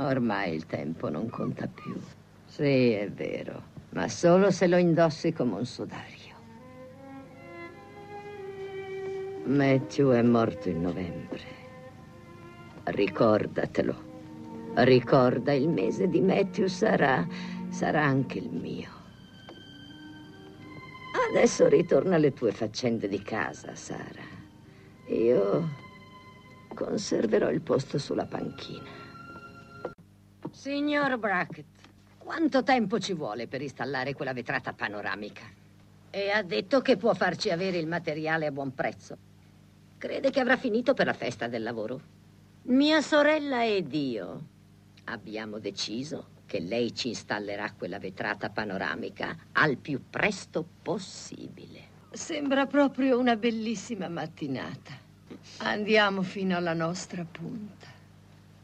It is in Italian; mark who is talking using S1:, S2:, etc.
S1: Ormai il tempo non conta più. Sì, è vero, ma solo se lo indossi come un sudario. Matthew è morto in novembre. Ricordatelo. Ricorda, il mese di Matthew sarà anche il mio. Adesso ritorna alle tue faccende di casa, Sara. Io conserverò il posto sulla panchina. Signor Brackett, quanto tempo ci vuole per installare quella vetrata panoramica? E ha detto che può farci avere il materiale a buon prezzo. Crede che avrà finito per la festa del lavoro? Mia sorella ed io abbiamo deciso che lei ci installerà quella vetrata panoramica al più presto possibile. Sembra proprio una bellissima mattinata. Andiamo fino alla nostra punta.